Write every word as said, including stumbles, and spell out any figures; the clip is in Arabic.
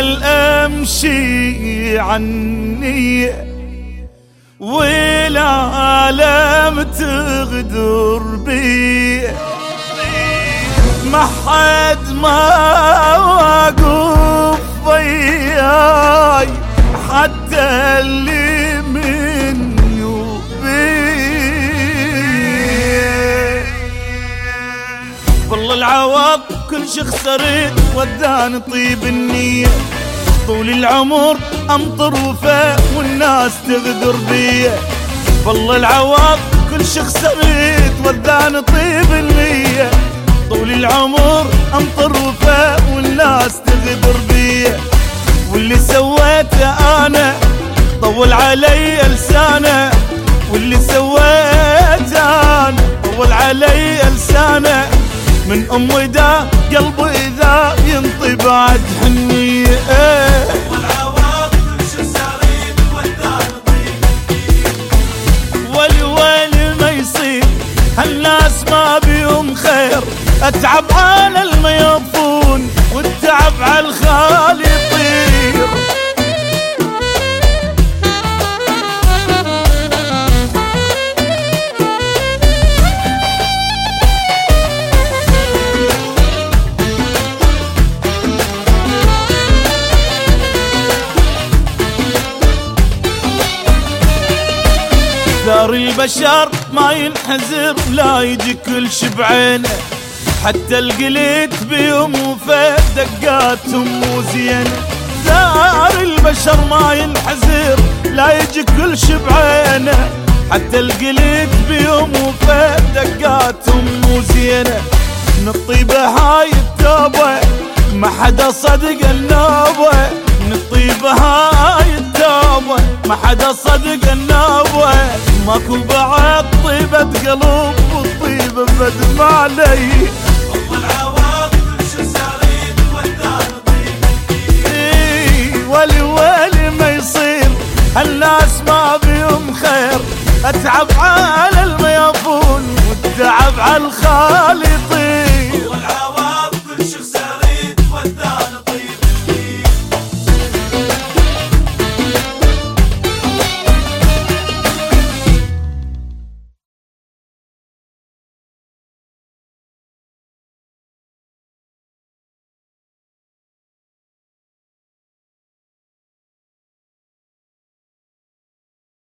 واظل امشي عني والعالم تغدر بي، ما حد ما واقف وياي حتى اللي من يوبي. والله العوض كل شي خسرت وداني طيب النية، طول العمر امطر وفاء والناس تغدر بي. والله العوض كل شي خسرت وداني طيب النية، طول العمر امطر وفاء والناس تغدر بي. واللي سويته انا طول علي لسانه، واللي سويته انا طول علي لسانه، من امي دا قلبي اذا ينطي بعد حنيه. والعوض كل شي سريت وداني طيب ولي ولي ما يصير هالناس ما بيهم خير، اتعب على الميضون والتعب على الخال يطير. ثار البشر ما ينحزر لا يجي كل شي بعينه، حتى القليت بيوم وفات دقاتهم مو زينه. ثار البشر ما ينحزر لا يجي كل شي بعينه، حتى القليت بيوم وفات دقاتهم مو زينه. من الطيبه هاي التوبه ما حدا صدق النوبه، من الطيبه هاي التوبه ما حدا صدق النوبه. ماكو بعد طيبه قلوب والطيبه بدمع علي. والله العوض كل شي سريت وداني طيب ولي ولي ما يصير هالناس ما بيهم خير، اتعب